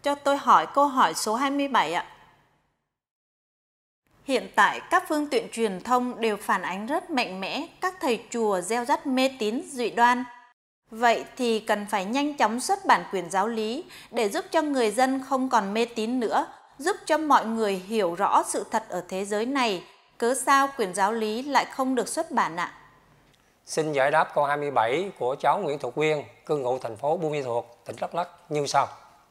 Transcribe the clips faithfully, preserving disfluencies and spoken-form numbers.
Cho tôi hỏi câu hỏi số hai mươi bảy ạ. Hiện tại các phương tiện truyền thông đều phản ánh rất mạnh mẽ các thầy chùa gieo rắc mê tín dị đoan. Vậy thì cần phải nhanh chóng xuất bản quyển giáo lý để giúp cho người dân không còn mê tín nữa, giúp cho mọi người hiểu rõ sự thật ở thế giới này. Cớ sao quyển giáo lý lại không được xuất bản ạ? Xin giải đáp câu hai mươi bảy của cháu Nguyễn Thục Quyên, cư ngụ thành phố Buôn Ma Thuột, tỉnh Đắk Lắk như sau.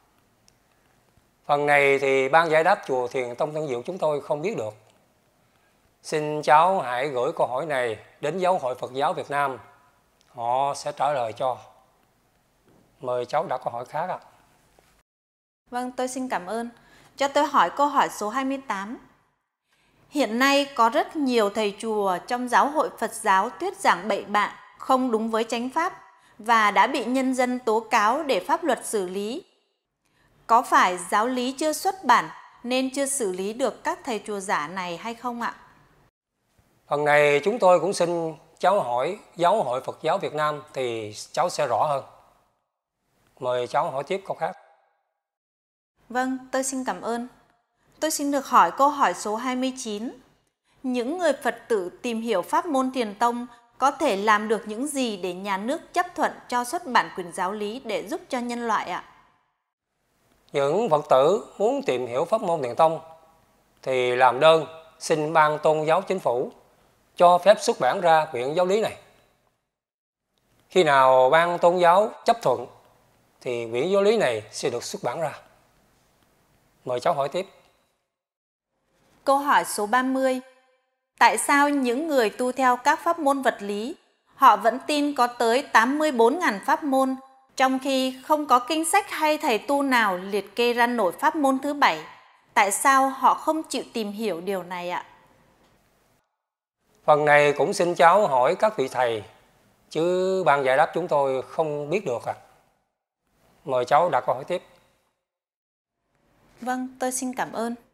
Phần này thì ban giải đáp chùa Thiền Tông Tân Diệu chúng tôi không biết được. Xin cháu hãy gửi câu hỏi này đến Giáo hội Phật giáo Việt Nam. Họ sẽ trả lời cho. Mời cháu đặt câu hỏi khác ạ. Vâng, tôi xin cảm ơn. Cho tôi hỏi câu hỏi số hai mươi tám. Hiện nay có rất nhiều thầy chùa trong giáo hội Phật giáo thuyết giảng bậy bạ, không đúng với chánh pháp và đã bị nhân dân tố cáo để pháp luật xử lý. Có phải giáo lý chưa xuất bản nên chưa xử lý được các thầy chùa giả này hay không ạ? Phần này chúng tôi cũng xin cháu hỏi Giáo hội Phật giáo Việt Nam thì cháu sẽ rõ hơn. Mời cháu hỏi tiếp câu khác. Vâng, tôi xin cảm ơn. Tôi xin được hỏi câu hỏi số hai mươi chín. Những người Phật tử tìm hiểu pháp môn Thiền Tông có thể làm được những gì để nhà nước chấp thuận cho xuất bản quyển giáo lý để giúp cho nhân loại ạ? Những Phật tử muốn tìm hiểu pháp môn Thiền Tông thì làm đơn xin ban tôn giáo chính phủ cho phép xuất bản ra quyển giáo lý này. Khi nào ban tôn giáo chấp thuận thì quyển giáo lý này sẽ được xuất bản ra. Mời cháu hỏi tiếp. Câu hỏi số ba mươi. Tại sao những người tu theo các pháp môn vật lý, họ vẫn tin có tới tám mươi bốn nghìn pháp môn, trong khi không có kinh sách hay thầy tu nào liệt kê ra nổi pháp môn thứ bảy? Tại sao họ không chịu tìm hiểu điều này ạ? Phần này cũng xin cháu hỏi các vị thầy, chứ ban giải đáp chúng tôi không biết được ạ. À. Mời cháu đặt câu hỏi tiếp. Vâng, tôi xin cảm ơn.